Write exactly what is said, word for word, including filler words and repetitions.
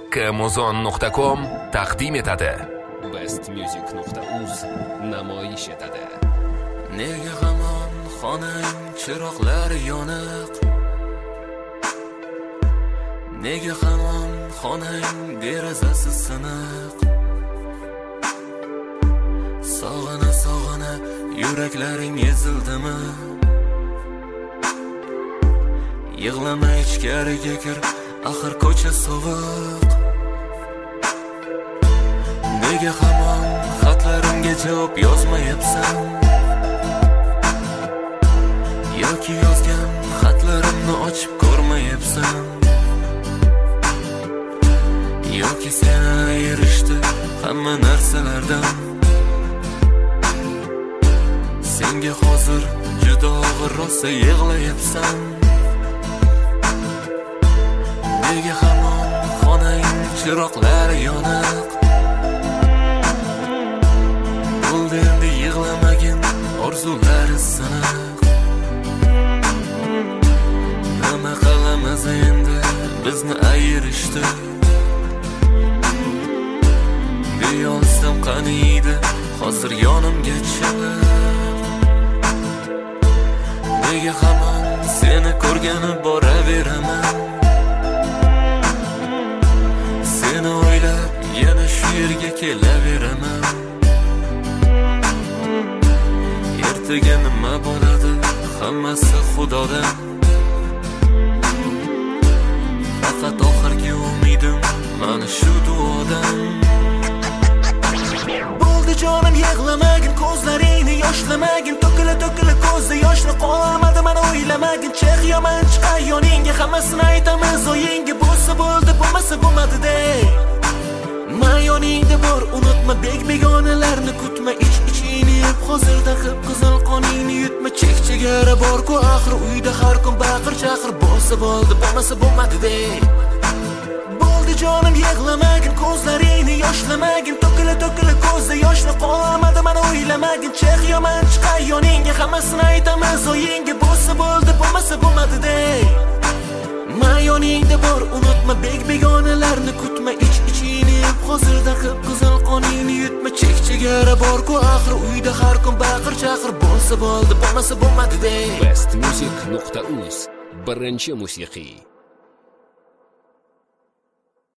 kmozon nuqta com taqdim etadi. best music nuqta uz namoyish etadi. Nega hamon xonang chiroqlari yoniq? Nega hamon xonang derazasi siniq? Sog'ana sog'ana yuraklaring ezildimi? Yig'lama ichkariga kir, axir ko'cha sovuq. Nega hamon xatlarimga javob yozmayapsan? Yoki yozgan xatlarimni ochib ko'rmayapsan? Yoki seni ayirishdi hamma narsalardan? Senga hozir juda og'ir rosa yig'layapsan? Nega hamon xonang chiroqlari yoniq? Bo'ldi endi yig'lamagin, orzulari siniq. Nima qilamiz endi, bizni ayirishdi. Deyolsam qaniydi, hozir yonimga chiq. Nega hamon seni ko'rgani boraveraman? Seni o'ylab yana shu yerga kelaveraman. Ertaga nima bo'ladi, hammasi Xudodan. Faqat oxirgi umidim mana shu duodan. Bo'ldi jonim, yig'lamagin, ko'zlaringni yoshlamagin. To'kila to'kila ko'zda yoshlar qolmadi, mana o'ylamagin. Chiq yomon chiqay yoningga, hammasini aytamiz o'yingga. Bo'lsa bo'ldi, bo'lmasa bo'lmadi de. Mayoningda bor, unutma bek begonalarni kutma. Ich ichingni yeb, hozirda qip-qizil qoningni yutma. Chek chegara bor-ku, axir uyda har kun baqir chaqir. Bo'lsa bo'ldi, bo'lmasa bo'lmadi de. Bo'ldi jonim, yig'lamagin, ko'zlaringni yoshlamagin. To'kila to'kila ko'zda yoshlar qolmadi, mana o'ylamagin. Chiq yomon chiqay yoningga, hammasini aytamiz o'yingga. Bo'lsa bo'ldi, bo'lmasa bo'lmadi de. Mayoningda bor, unutma bek begonalarni kutma. Ich ichingni yeb, hozirda qip-qizil qoningni yutma. Chek chegara bor-ku, axir uyda har kun baqir chaqir. Bo'lsa bo'ldi, bo'lmasa bo'lmadi de. best music nuqta uz birinchi musiqiy